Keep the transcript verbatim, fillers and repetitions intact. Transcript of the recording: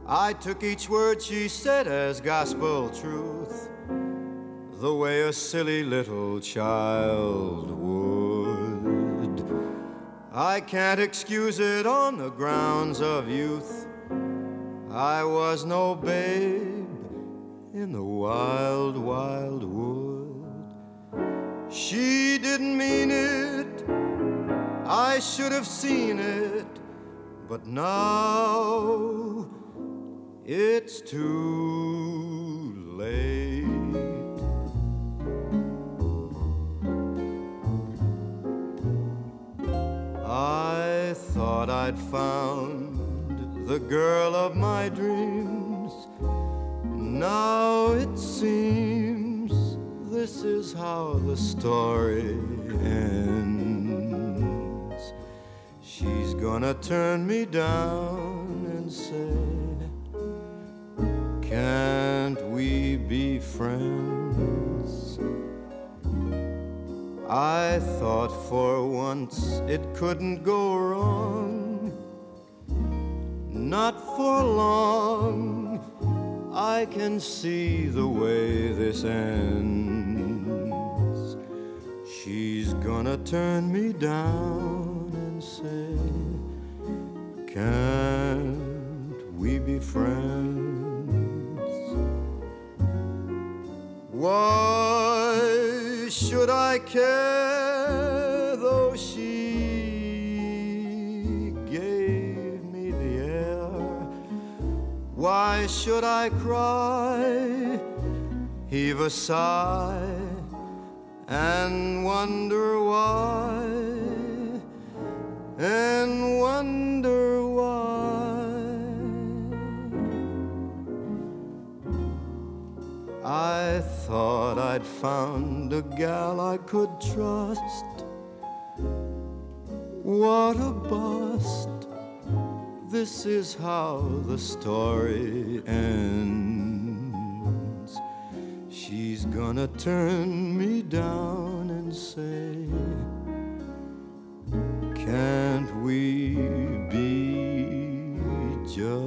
I took each word she said as gospel truth, the way a silly little child would. I can't excuse it on the grounds of youth. I was no babe in the wild, wild wood. She didn't mean it, I should have seen it, but now it's too late. I thought I'd found the girl of my dreams. Now it seems this is how the story ends. She's gonna turn me down and say, can't we be friends? I thought for once it couldn't go wrong. Not for long, I can see the way this ends. She's gonna turn me down and say, can't we be friends? Why should I care though she gave me the air? Why should I cry, heave a sigh, and wonder why, and wonder why? I thought I'd found a gal I could trust. What a bust. This is how the story ends. She's gonna turn me down and say, can't we be just